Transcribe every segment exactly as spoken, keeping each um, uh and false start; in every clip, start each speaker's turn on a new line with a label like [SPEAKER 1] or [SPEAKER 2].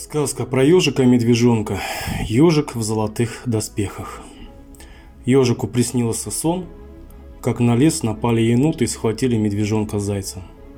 [SPEAKER 1] Сказка про ежика-медвежонка. Ежик в золотых доспехах. Ежику приснился сон, как на лес напали еноты и схватили медвежонка-зайца.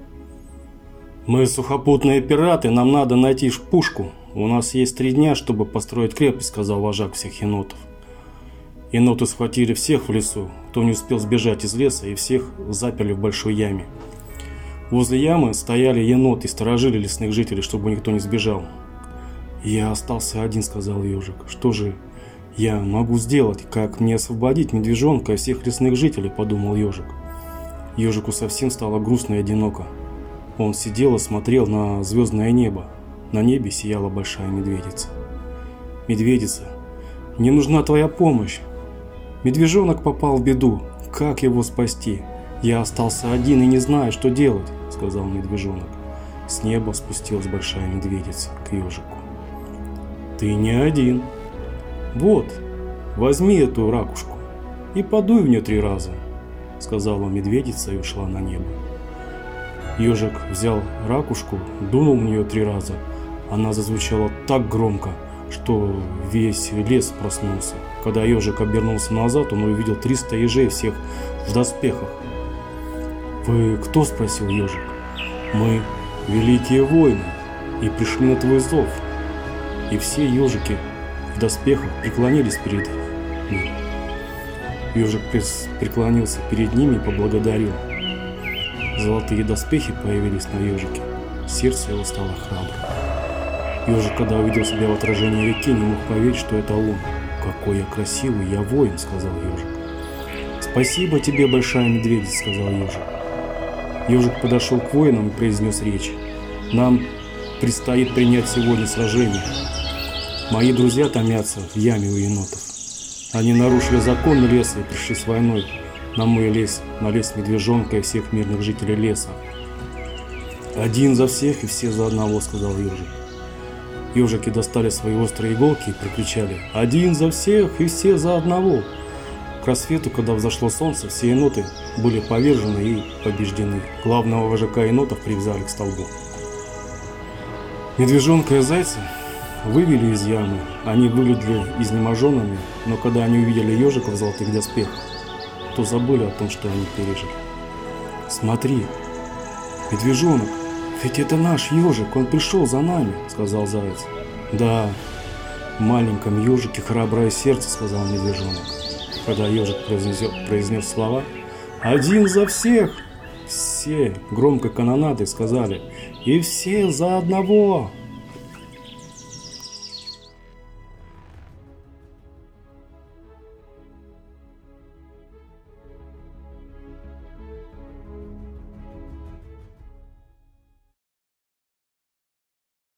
[SPEAKER 1] «Мы сухопутные пираты, нам надо найти пушку. У нас есть три дня, чтобы построить крепость», — сказал вожак всех енотов. Еноты схватили всех в лесу, кто не успел сбежать из леса, и всех заперли в большой яме. Возле ямы стояли еноты и сторожили лесных жителей, чтобы никто не сбежал. «Я остался один», — сказал ежик. «Что же я могу сделать? Как мне освободить медвежонка и всех лесных жителей?» — подумал ежик. Ежику совсем стало грустно и одиноко. Он сидел и смотрел на звездное небо. На небе сияла большая медведица. «Медведица, мне нужна твоя помощь. Медвежонок попал в беду. Как его спасти? Я остался один и не знаю, что делать», — сказал медвежонок. С неба спустилась большая медведица к ежику. «Ты не один. Вот, возьми эту ракушку и подуй в нее три раза», — сказала медведица и ушла на небо. Ежик взял ракушку, дунул в нее три раза. Она зазвучала так громко, что весь лес проснулся. Когда ежик обернулся назад, он увидел триста ежей, всех в доспехах. «Вы кто?» — спросил ежик. «Мы великие воины и пришли на твой зов». И все ежики в доспехах преклонились перед ним. Ежик преклонился перед ними и поблагодарил. Золотые доспехи появились на ежике. Сердце его стало храбрым. Ежик, когда увидел себя в отражении реки, не мог поверить, что это он. «Какой я красивый, я воин», — сказал ежик. «Спасибо тебе, большая медведица», — сказал ежик. Ежик подошел к воинам и произнес речь. «Нам предстоит принять сегодня сражение. Мои друзья томятся в яме у енотов. Они нарушили законы леса и пришли с войной на мой лес, на лес медвежонка и всех мирных жителей леса». «Один за всех и все за одного», — сказал ежик. Ежики достали свои острые иголки и прокричали: «Один за всех и все за одного». К рассвету, когда взошло солнце, все еноты были повержены и побеждены. Главного вожака енотов привязали к столбу. Медвежонка и зайца вывели из ямы. Они выглядели изнеможенными, но когда они увидели ежика в золотых доспехах, то забыли о том, что они пережили. «Смотри, медвежонок, ведь это наш ежик, он пришел за нами», — сказал заяц. «Да, в маленьком ежике храброе сердце», — сказал медвежонок. Когда ежик произнес, произнес слова «Один за всех», все громкой канонадой сказали: «И все за одного».